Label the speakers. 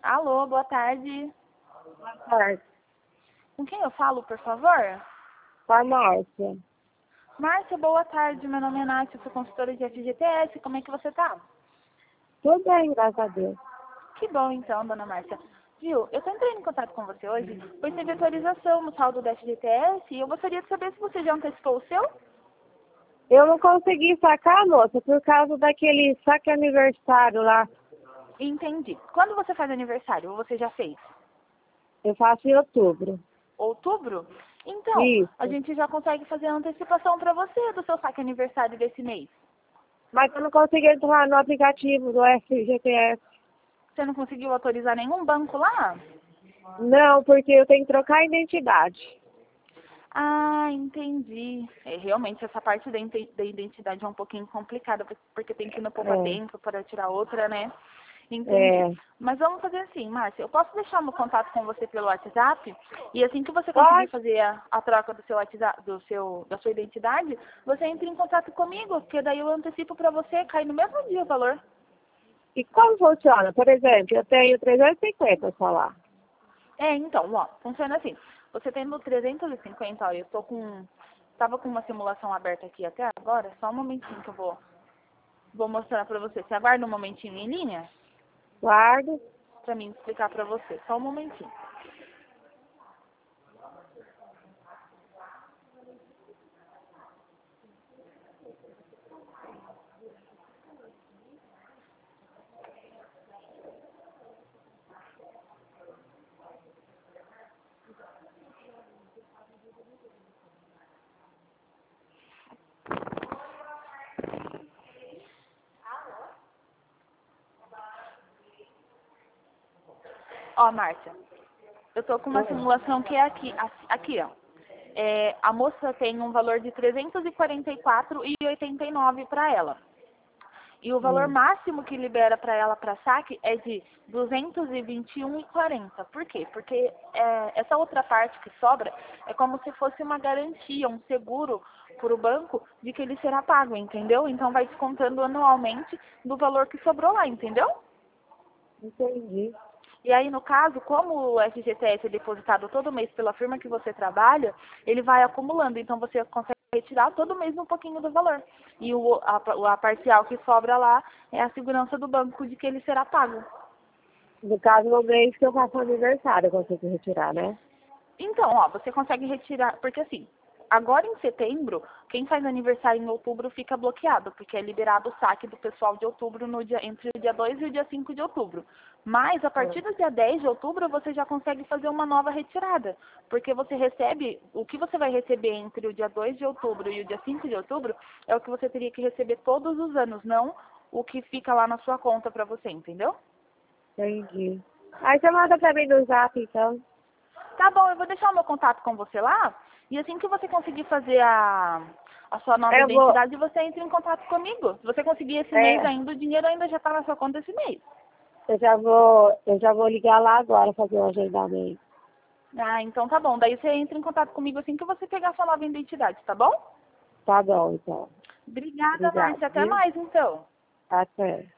Speaker 1: Alô, boa tarde.
Speaker 2: Boa tarde.
Speaker 1: Com quem eu falo, por favor?
Speaker 2: Com a Márcia.
Speaker 1: Márcia, boa tarde. Meu nome é Nath, eu sou consultora de FGTS. Como é que você tá?
Speaker 2: Tudo bem, graças a Deus.
Speaker 1: Que bom, então, dona Márcia. Viu, eu tô entrando em contato com você hoje, pois teve atualização no saldo da FGTS e eu gostaria de saber se você já antecipou o seu.
Speaker 2: Eu não consegui sacar, moça, por causa daquele saque aniversário lá.
Speaker 1: Entendi. Quando você faz aniversário, ou você já fez?
Speaker 2: Eu faço em outubro.
Speaker 1: Outubro? Então, a
Speaker 2: Isso.
Speaker 1: gente já consegue fazer a antecipação para você do seu saque aniversário desse mês.
Speaker 2: Mas eu não consegui entrar no aplicativo do FGTS.
Speaker 1: Você não conseguiu autorizar nenhum banco lá?
Speaker 2: Não, porque eu tenho que trocar a identidade.
Speaker 1: Ah, entendi. Realmente, essa parte da identidade é um pouquinho complicada, porque tem que ir no poupa-tempo para tirar outra, né? Entendi.
Speaker 2: É.
Speaker 1: Mas vamos fazer assim, Márcia, eu posso deixar meu contato com você pelo WhatsApp? E assim que você conseguir
Speaker 2: Pode?
Speaker 1: fazer a troca do seu WhatsApp, da sua identidade, você entra em contato comigo, porque daí eu antecipo para você, cai no mesmo dia o valor.
Speaker 2: E como funciona? Por exemplo, eu tenho 350 só lá.
Speaker 1: Então, ó, funciona assim. Você tendo 350, ó, tava com uma simulação aberta aqui até agora, só um momentinho que eu vou mostrar pra você. Você aguarda um momentinho em linha
Speaker 2: Guardo.
Speaker 1: pra mim explicar pra você. Só um momentinho. Ó, Márcia, eu tô com uma simulação que é aqui, ó. A moça tem um valor de 344,89 para ela. E o valor máximo que libera para ela para saque é de 221,40. Por quê? Porque essa outra parte que sobra é como se fosse uma garantia, um seguro para o banco de que ele será pago, entendeu? Então vai descontando anualmente do valor que sobrou lá, entendeu?
Speaker 2: Entendi.
Speaker 1: E aí, no caso, como o FGTS é depositado todo mês pela firma que você trabalha, ele vai acumulando. Então, você consegue retirar todo mês um pouquinho do valor. E a parcial que sobra lá é a segurança do banco de que ele será pago.
Speaker 2: No caso, no mês que eu faço aniversário, eu consigo retirar, né?
Speaker 1: Então, ó, você consegue retirar, porque assim, agora em setembro, quem faz aniversário em outubro fica bloqueado, porque é liberado o saque do pessoal de outubro entre o dia 2 e o dia 5 de outubro. Mas a partir do dia 10 de outubro, você já consegue fazer uma nova retirada, porque você recebe, o que você vai receber entre o dia 2 de outubro e o dia 5 de outubro é o que você teria que receber todos os anos, não o que fica lá na sua conta para você, entendeu?
Speaker 2: Entendi. Aí você manda pra mim no zap, então.
Speaker 1: Tá bom, eu vou deixar o meu contato com você lá. E assim que você conseguir fazer a sua nova
Speaker 2: Eu vou.
Speaker 1: identidade, você entra em contato comigo. Se você conseguir esse mês
Speaker 2: É,
Speaker 1: ainda, o dinheiro ainda já está na sua conta esse mês.
Speaker 2: eu já vou ligar lá agora fazer o agendamento.
Speaker 1: Ah, então tá bom. Daí você entra em contato comigo assim que você pegar a sua nova identidade, tá bom?
Speaker 2: Tá bom, então.
Speaker 1: Obrigada,
Speaker 2: Obrigado,
Speaker 1: Márcia. Até
Speaker 2: viu?
Speaker 1: mais, então.
Speaker 2: Até.